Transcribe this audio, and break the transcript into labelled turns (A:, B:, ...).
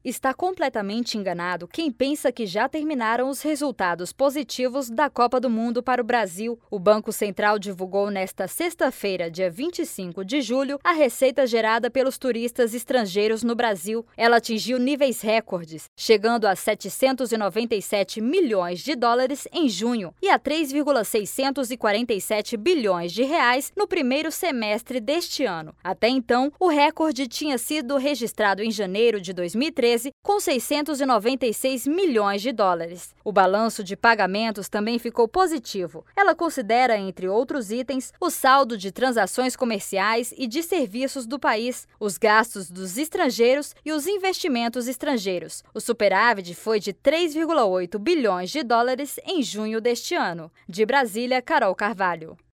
A: Está completamente enganado quem pensa que já terminaram os resultados positivos da Copa do Mundo para o Brasil. O Banco Central divulgou nesta sexta-feira, dia 25 de julho, a receita gerada pelos turistas estrangeiros no Brasil. Ela atingiu níveis recordes, chegando a 797 milhões de dólares em junho e a 3,647 bilhões de reais no primeiro semestre deste ano. Até então, o recorde tinha sido registrado em janeiro de 2013, com 696 milhões de dólares. O balanço de pagamentos também ficou positivo. Ela considera, entre outros itens, o saldo de transações comerciais e de serviços do país, os gastos dos estrangeiros e os investimentos estrangeiros. O superávit foi de 3,8 bilhões de dólares em junho deste ano. De Brasília, Carol Carvalho.